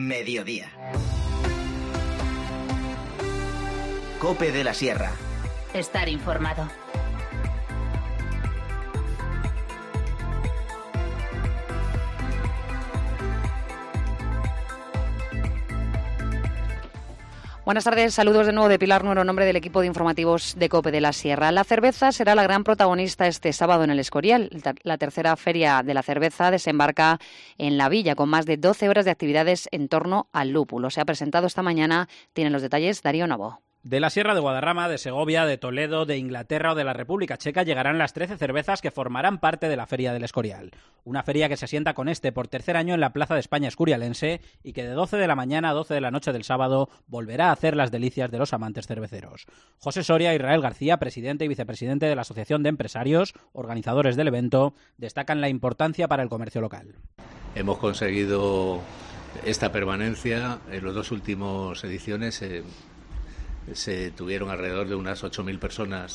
Mediodía. COPE de la Sierra. Estar informado. Buenas tardes, saludos de nuevo de Pilar Nuero, en nombre del equipo de informativos de COPE de la Sierra. La cerveza será la gran protagonista este sábado en el Escorial. La tercera feria de la cerveza desembarca en la villa con más de 12 horas de actividades en torno al lúpulo. Se ha presentado esta mañana, tienen los detalles Darío Novo. De la Sierra de Guadarrama, de Segovia, de Toledo, de Inglaterra o de la República Checa llegarán las 13 cervezas que formarán parte de la Feria del Escorial. Una feria que se asienta con por tercer año en la Plaza de España escorialense y que de 12 de la mañana a 12 de la noche del sábado volverá a hacer las delicias de los amantes cerveceros. José Soria e Israel García, presidente y vicepresidente de la Asociación de Empresarios, organizadores del evento, destacan la importancia para el comercio local. Hemos conseguido esta permanencia en las dos últimas ediciones. Se tuvieron alrededor de unas 8.000 personas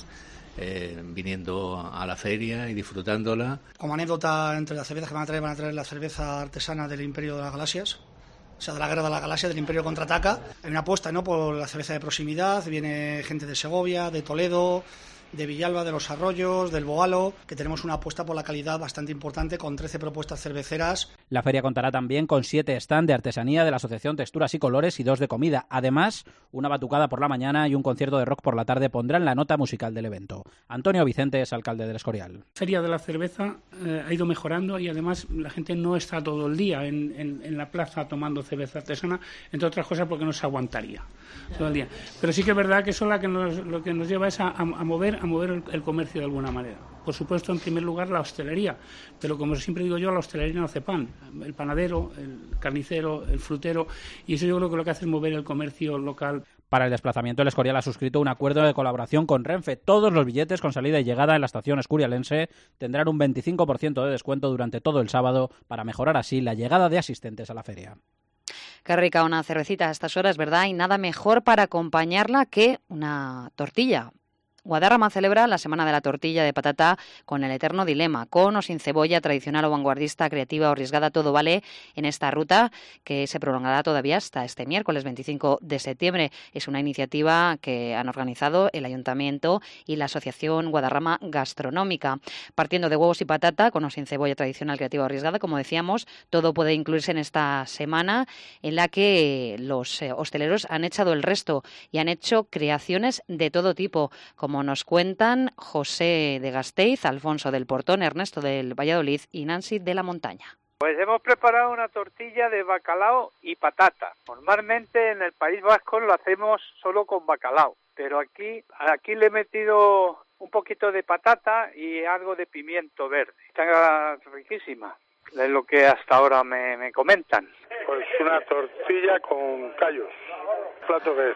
viniendo a la feria y disfrutándola. Como anécdota, entre las cervezas que van a traer la cerveza artesana del Imperio de las Galaxias, o sea, de la Guerra de la Galaxia, del Imperio Contraataca. Hay una apuesta, ¿no?, por la cerveza de proximidad. Viene gente de Segovia, de Toledo, de Villalba, de Los Arroyos, del Bogalo, que tenemos una apuesta por la calidad bastante importante con 13 propuestas cerveceras. La feria contará también con 7 stands de artesanía de la Asociación Texturas y Colores y 2 de comida. Además, una batucada por la mañana y un concierto de rock por la tarde pondrán la nota musical del evento. Antonio Vicente es alcalde del Escorial. La feria de la cerveza ha ido mejorando y además la gente no está todo el día en la plaza tomando cerveza artesana, entre otras cosas porque no se aguantaría todo el día. Pero sí que es verdad que eso lo que nos lleva es a mover el comercio de alguna manera. Por supuesto, en primer lugar, la hostelería, pero como siempre digo yo, la hostelería no hace pan. El panadero, el carnicero, el frutero, y eso yo creo que lo que hace es mover el comercio local. Para el desplazamiento, el Escorial ha suscrito un acuerdo de colaboración con Renfe. Todos los billetes con salida y llegada en la estación escorialense tendrán un 25% de descuento durante todo el sábado para mejorar así la llegada de asistentes a la feria. Qué rica una cervecita a estas horas, ¿verdad? Y nada mejor para acompañarla que una tortilla. Guadarrama celebra la Semana de la Tortilla de Patata con el eterno dilema, con o sin cebolla, tradicional o vanguardista, creativa o arriesgada, todo vale en esta ruta que se prolongará todavía hasta este miércoles 25 de septiembre. Es una iniciativa que han organizado el Ayuntamiento y la Asociación Guadarrama Gastronómica. Partiendo de huevos y patata, con o sin cebolla, tradicional, creativa o arriesgada, como decíamos, todo puede incluirse en esta semana en la que los hosteleros han echado el resto y han hecho creaciones de todo tipo, como nos cuentan José de Gasteiz, Alfonso del Portón, Ernesto del Valladolid y Nancy de la Montaña. Pues hemos preparado una tortilla de bacalao y patata. Normalmente en el País Vasco lo hacemos solo con bacalao, pero aquí le he metido un poquito de patata y algo de pimiento verde. Está riquísima, es lo que hasta ahora me comentan. Pues una tortilla con callos, un plato que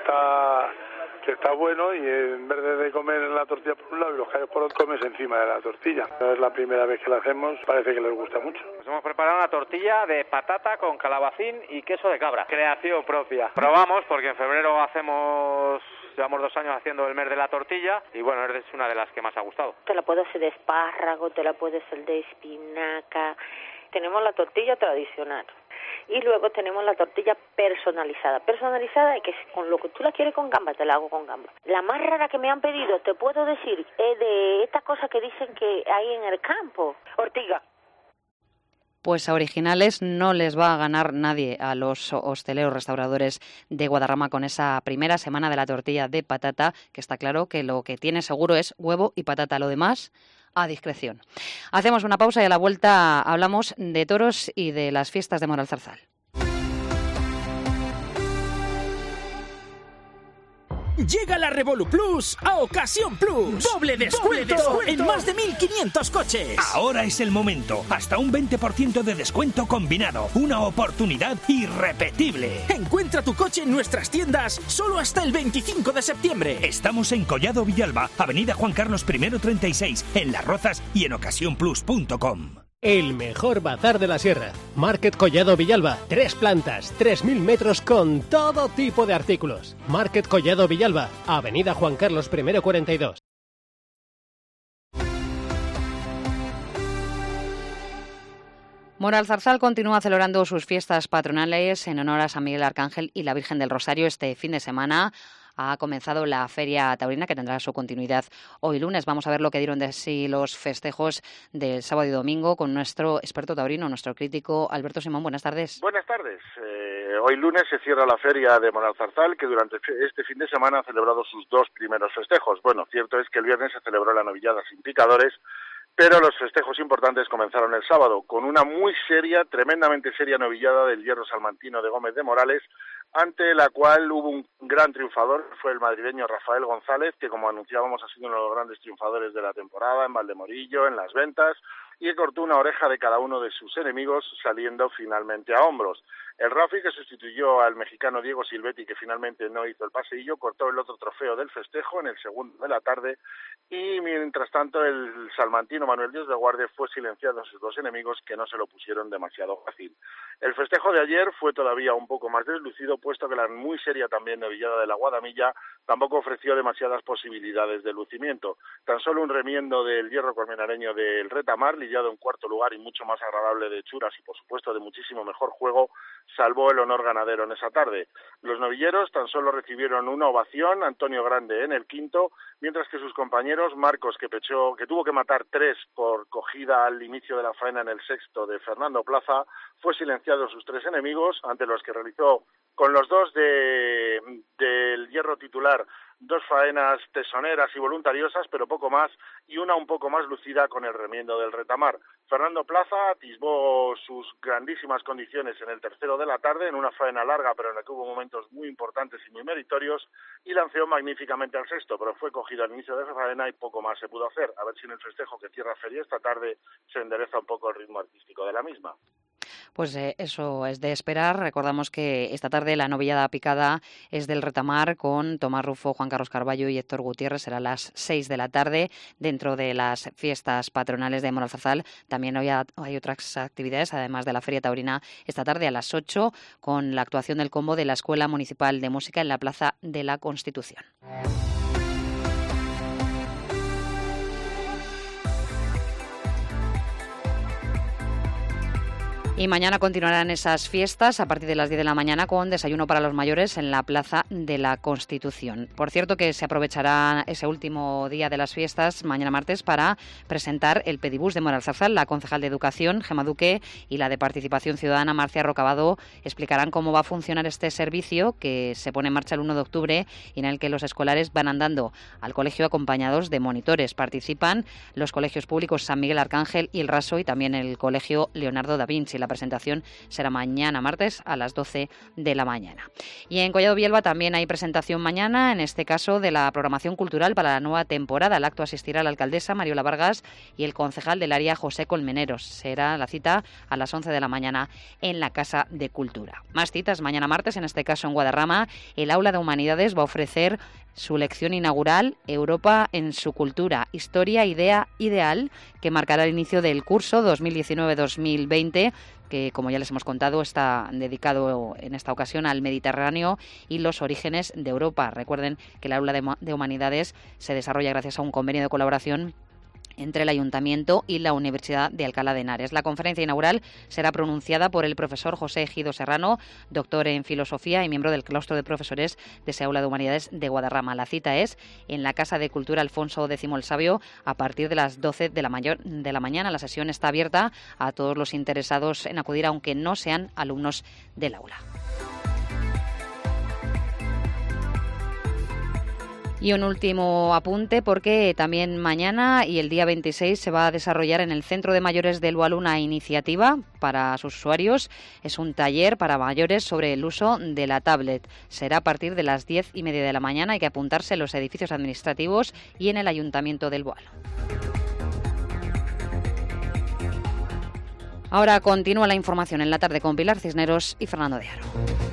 está bueno, y en vez de comer la tortilla por un lado y los callos por otro, comes encima de la tortilla. No es la primera vez que la hacemos, parece que les gusta mucho. Nos hemos preparado una tortilla de patata con calabacín y queso de cabra. Creación propia. Probamos porque en febrero llevamos 2 años haciendo el mes de la tortilla y bueno, es una de las que más ha gustado. Te la puedo hacer de espárrago, te la puedo hacer de espinaca. Tenemos la tortilla tradicional. Y luego tenemos la tortilla personalizada y que con lo que tú la quieres con gamba, te la hago con gamba. La más rara que me han pedido, te puedo decir, es de esta cosa que dicen que hay en el campo, ortiga. Pues a originales no les va a ganar nadie a los hosteleros restauradores de Guadarrama con esa primera semana de la tortilla de patata, que está claro que lo que tiene seguro es huevo y patata, lo demás a discreción. Hacemos una pausa y a la vuelta hablamos de toros y de las fiestas de Moralzarzal. Llega la Revolu Plus a Ocasión Plus. Doble descuento en más de 1.500 coches. Ahora es el momento. Hasta un 20% de descuento combinado. Una oportunidad irrepetible. Encuentra tu coche en nuestras tiendas solo hasta el 25 de septiembre. Estamos en Collado Villalba, Avenida Juan Carlos I 36, en Las Rozas y en ocasiónplus.com. El mejor bazar de la sierra. Market Collado Villalba. 3 plantas, 3.000 metros con todo tipo de artículos. Market Collado Villalba. Avenida Juan Carlos I 42. Moralzarzal continúa celebrando sus fiestas patronales en honor a San Miguel Arcángel y la Virgen del Rosario. Este fin de semana ha comenzado la Feria Taurina, que tendrá su continuidad hoy lunes. Vamos a ver lo que dieron de sí los festejos del sábado y domingo con nuestro experto taurino, nuestro crítico Alberto Simón. Buenas tardes. Buenas tardes. Hoy lunes se cierra la Feria de Moralzarzal, que durante este fin de semana ha celebrado sus 2 primeros festejos. Bueno, cierto es que el viernes se celebró la novillada sin picadores, pero los festejos importantes comenzaron el sábado, con una muy seria, tremendamente seria novillada del hierro salmantino de Gómez de Morales, ante la cual hubo un gran triunfador, fue el madrileño Rafael González, que como anunciábamos ha sido uno de los grandes triunfadores de la temporada en Valdemorillo, en las ventas, y que cortó una oreja de cada uno de sus enemigos, saliendo finalmente a hombros. El Rafi, que sustituyó al mexicano Diego Silvetti, que finalmente no hizo el paseillo, cortó el otro trofeo del festejo en el segundo de la tarde, y mientras tanto el salmantino Manuel Dios de Guardia fue silenciado a sus 2 enemigos, que no se lo pusieron demasiado fácil. El festejo de ayer fue todavía un poco más deslucido, puesto que la muy seria también novillada de la Guadamilla tampoco ofreció demasiadas posibilidades de lucimiento. Tan solo un remiendo del hierro colmenareño del Retamar, lidiado en cuarto lugar y mucho más agradable de hechuras y por supuesto de muchísimo mejor juego, salvó el honor ganadero en esa tarde. Los novilleros tan solo recibieron una ovación, Antonio Grande en el quinto, mientras que sus compañeros, Marcos, que tuvo que matar 3 por cogida al inicio de la faena en el sexto de Fernando Plaza, fue silenciado a sus 3 enemigos, ante los que realizó con los 2 del hierro titular 2 faenas tesoneras y voluntariosas, pero poco más, y una un poco más lucida con el remiendo del Retamar. Fernando Plaza atisbó sus grandísimas condiciones en el tercero de la tarde, en una faena larga, pero en la que hubo momentos muy importantes y muy meritorios, y lanceó magníficamente al sexto, pero fue cogido al inicio de esa faena y poco más se pudo hacer. A ver si en el festejo que cierra feria esta tarde se endereza un poco el ritmo artístico de la misma. Pues eso es de esperar. Recordamos que esta tarde la novillada picada es del Retamar con Tomás Rufo, Juan Carlos Carballo y Héctor Gutiérrez. Será a las 6 de la tarde dentro de las fiestas patronales de Moralzarzal. También hay otras actividades, además de la Feria Taurina, esta tarde a las 8 con la actuación del combo de la Escuela Municipal de Música en la Plaza de la Constitución. Y mañana continuarán esas fiestas a partir de las 10 de la mañana con desayuno para los mayores en la Plaza de la Constitución. Por cierto que se aprovechará ese último día de las fiestas, mañana martes, para presentar el pedibús de Moralzarzal. La concejal de Educación, Gemma Duque, y la de Participación Ciudadana, Marcia Rocabado, explicarán cómo va a funcionar este servicio que se pone en marcha el 1 de octubre y en el que los escolares van andando al colegio acompañados de monitores. Participan los colegios públicos San Miguel Arcángel y El Raso y también el colegio Leonardo da Vinci. La presentación será mañana martes a las 12 de la mañana. Y en Collado Villalba también hay presentación mañana, en este caso de la programación cultural para la nueva temporada. Al acto asistirá la alcaldesa Mariola Vargas y el concejal del área José Colmeneros. Será la cita a las 11 de la mañana en la Casa de Cultura. Más citas mañana martes, en este caso en Guadarrama. El Aula de Humanidades va a ofrecer su lección inaugural, Europa en su cultura, historia, idea, ideal, que marcará el inicio del curso 2019-2020, que, como ya les hemos contado, está dedicado en esta ocasión al Mediterráneo y los orígenes de Europa. Recuerden que el Aula de Humanidades se desarrolla gracias a un convenio de colaboración entre el Ayuntamiento y la Universidad de Alcalá de Henares. La conferencia inaugural será pronunciada por el profesor José Ejido Serrano, doctor en Filosofía y miembro del claustro de profesores de ese Aula de Humanidades de Guadarrama. La cita es en la Casa de Cultura Alfonso X el Sabio a partir de las 12 de la mañana. La sesión está abierta a todos los interesados en acudir, aunque no sean alumnos del aula. Y un último apunte, porque también mañana y el día 26 se va a desarrollar en el Centro de Mayores del Boalú una iniciativa para sus usuarios. Es un taller para mayores sobre el uso de la tablet. Será a partir de las 10:30 de la mañana. Hay que apuntarse en los edificios administrativos y en el Ayuntamiento del Boalú. Ahora continúa la información en la tarde con Pilar Cisneros y Fernando de Aro.